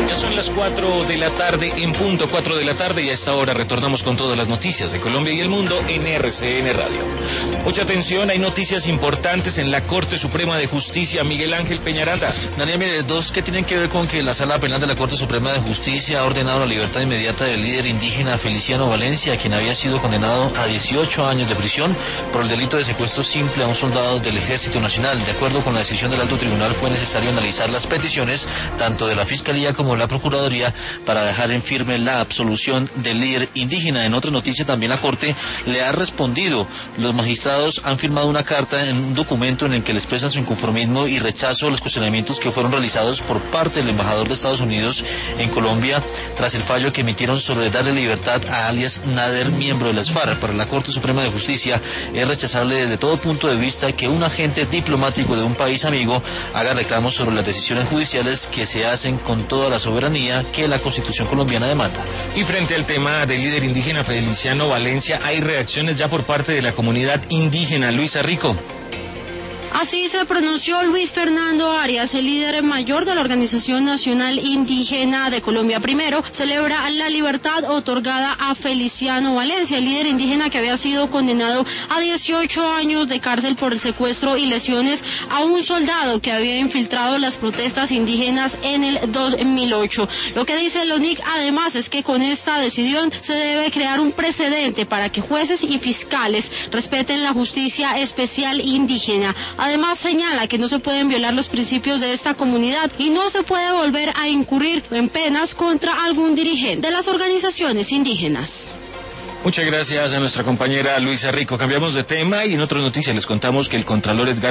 Ya son las 4 de la tarde, en punto 4 de la tarde, y a esta hora retornamos con todas las noticias de Colombia y el mundo en RCN Radio. Mucha atención, hay noticias importantes en la Corte Suprema de Justicia. Miguel Ángel Peñaranda. Daniel, mire, dos que tienen que ver con que la Sala Penal de la Corte Suprema de Justicia ha ordenado la libertad inmediata del líder indígena Feliciano Valencia, quien había sido condenado a 18 años de prisión por el delito de secuestro simple a un soldado del Ejército Nacional. De acuerdo con la decisión del Alto Tribunal, fue necesario analizar las peticiones tanto de la Fiscalía como la Procuraduría para dejar en firme la absolución del líder indígena. En otra noticia, también la Corte le ha respondido. Los magistrados han firmado una carta en un documento en el que le expresan su inconformismo y rechazo a los cuestionamientos que fueron realizados por parte del embajador de Estados Unidos en Colombia tras el fallo que emitieron sobre darle libertad a alias Nader, miembro de las FARC. Para la Corte Suprema de Justicia es rechazable desde todo punto de vista que un agente diplomático de un país amigo haga reclamos sobre las decisiones judiciales que se hacen con toda la soberanía que la Constitución colombiana demanda. Y frente al tema del líder indígena Feliciano Valencia, hay reacciones ya por parte de la comunidad indígena. Luisa Rico. Así se pronunció Luis Fernando Arias, el líder mayor de la Organización Nacional Indígena de Colombia. Primero, celebra la libertad otorgada a Feliciano Valencia, el líder indígena que había sido condenado a 18 años de cárcel por el secuestro y lesiones a un soldado que había infiltrado las protestas indígenas en el 2008. Lo que dice el ONIC además es que con esta decisión se debe crear un precedente para que jueces y fiscales respeten la justicia especial indígena. Además señala que no se pueden violar los principios de esta comunidad y no se puede volver a incurrir en penas contra algún dirigente de las organizaciones indígenas. Muchas gracias a nuestra compañera Luisa Rico. Cambiamos de tema y en otra noticia les contamos que el Contralor Edgar